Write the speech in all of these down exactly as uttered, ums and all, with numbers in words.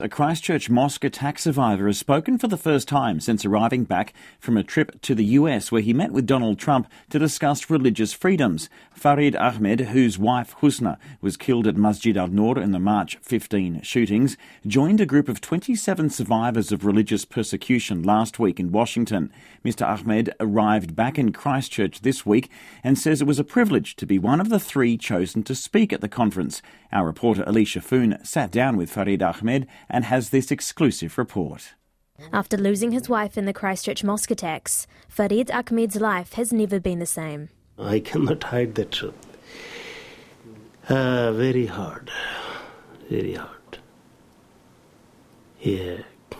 A Christchurch mosque attack survivor has spoken for the first time since arriving back from a trip to the U S where he met with Donald Trump to discuss religious freedoms. Farid Ahmed, whose wife Husna was killed at Masjid al-Nur in the March fifteen shootings, joined a group of twenty-seven survivors of religious persecution last week in Washington. Mister Ahmed arrived back in Christchurch this week and says it was a privilege to be one of the three chosen to speak at the conference. Our reporter Alicia Foon sat down with Farid Ahmed and has this exclusive report. After losing his wife in the Christchurch mosque attacks, Farid Ahmed's life has never been the same. I cannot hide the truth. Uh, very hard. Very hard. Yeah.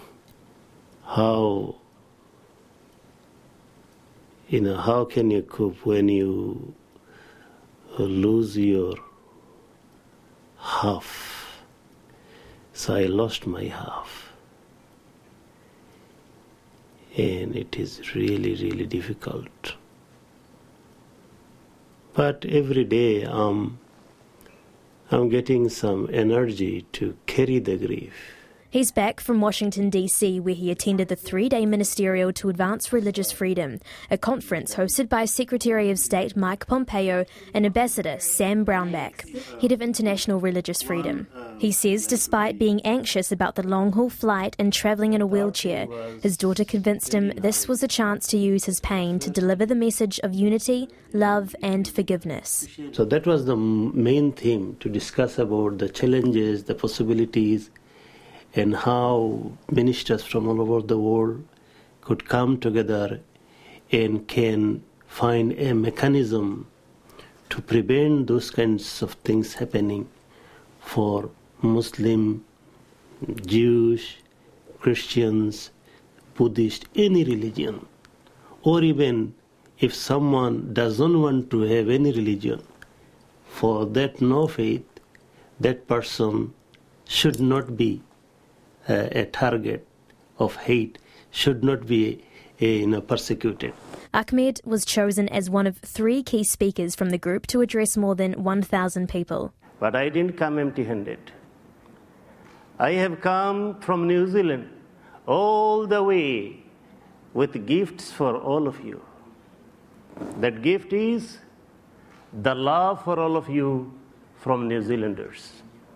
How, you know, how can you cope when you lose your half? So I lost my half. And it is really, really difficult. But every day um, I'm getting some energy to carry the grief. He's back from Washington, D C, where he attended the three-day Ministerial to Advance Religious Freedom, a conference hosted by Secretary of State Mike Pompeo and Ambassador Sam Brownback, head of International Religious Freedom. He says despite being anxious about the long-haul flight and travelling in a wheelchair, his daughter convinced him this was a chance to use his pain to deliver the message of unity, love and forgiveness. So that was the main theme, to discuss about the challenges, the possibilities, and how ministers from all over the world could come together and can find a mechanism to prevent those kinds of things happening for Muslim, Jewish, Christians, Buddhist, any religion. Or even if someone doesn't want to have any religion, for that no faith, that person should not be Uh, a target of hate, should not be uh, you know, persecuted. Ahmed was chosen as one of three key speakers from the group to address more than one thousand people. But I didn't come empty-handed. I have come from New Zealand all the way with gifts for all of you. That gift is the love for all of you from New Zealanders.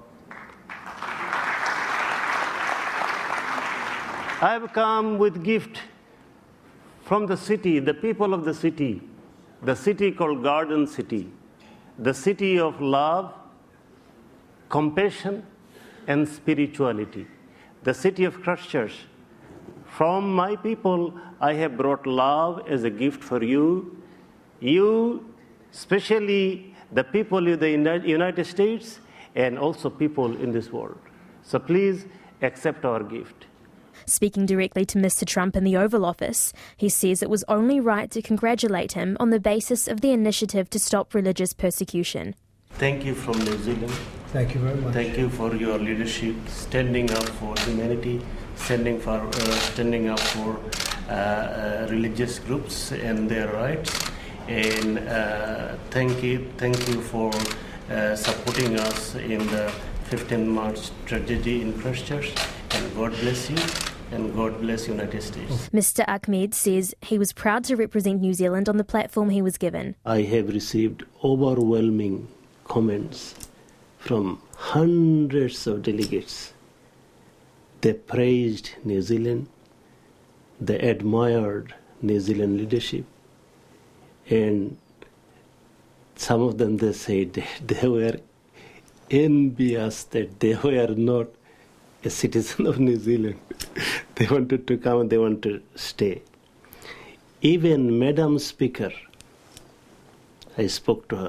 I have come with gift from the city, the people of the city, the city called Garden City, the city of love, compassion, and spirituality, the city of Christchurch. From my people, I have brought love as a gift for you. You, especially the people in the United States, and also people in this world. So please accept our gift. Speaking directly to Mister Trump in the Oval Office, he says it was only right to congratulate him on the basis of the initiative to stop religious persecution. Thank you from New Zealand. Thank you very much. Thank you for your leadership, standing up for humanity, standing for uh, standing up for uh, uh, religious groups and their rights. And uh, thank you, thank you for uh, supporting us in the fifteenth March tragedy in Christchurch. And God bless you. And God bless United States. Mister Ahmed says he was proud to represent New Zealand on the platform he was given. I have received overwhelming comments from hundreds of delegates. They praised New Zealand, they admired New Zealand leadership, and some of them, they said they were envious that they were not a citizen of New Zealand. They wanted to come and they want to stay. Even Madam Speaker, I spoke to her,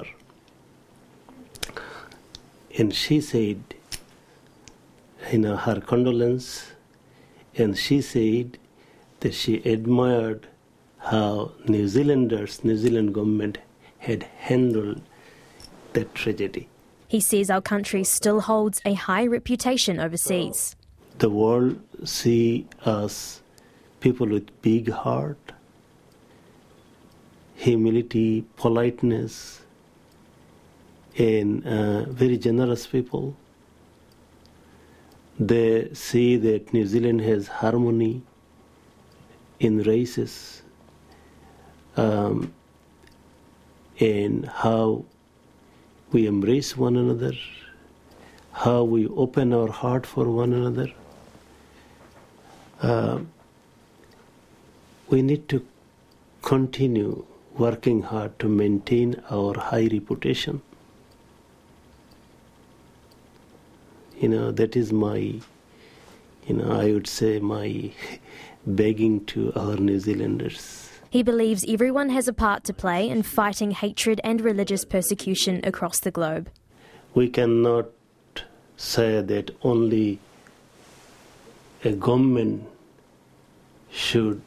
and she said, you know, her condolence, and she said that she admired how New Zealanders, New Zealand government had handled that tragedy. He says our country still holds a high reputation overseas. The world see us people with big heart, humility, politeness, and uh, very generous people. They see that New Zealand has harmony in races, um, and how we embrace one another, how we open our heart for one another. Uh, we need to continue working hard to maintain our high reputation. You know, that is my, you know, I would say my begging to our New Zealanders. He believes everyone has a part to play in fighting hatred and religious persecution across the globe. We cannot say that only a government should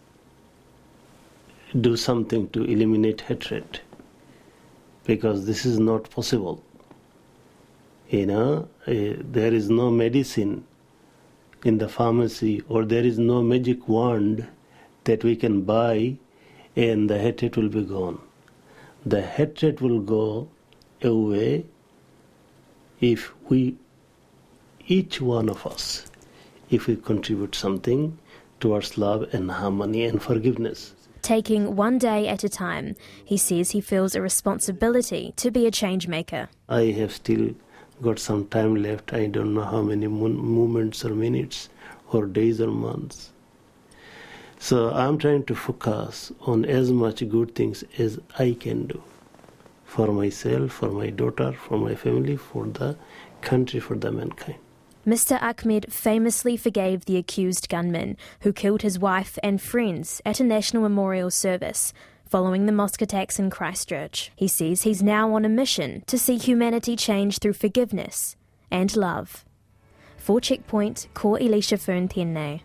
do something to eliminate hatred, because this is not possible. You know, uh, there is no medicine in the pharmacy, or there is no magic wand that we can buy and the hatred will be gone. The hatred will go away if we, each one of us, if we contribute something towards love and harmony and forgiveness. Taking one day at a time, he says he feels a responsibility to be a change maker. I have still got some time left. I don't know how many mo- moments or minutes or days or months. So I'm trying to focus on as much good things as I can do for myself, for my daughter, for my family, for the country, for the mankind. Mister Ahmed famously forgave the accused gunman who killed his wife and friends at a national memorial service following the mosque attacks in Christchurch. He says he's now on a mission to see humanity change through forgiveness and love. For Checkpoint, ko Elisha Fern Tierney.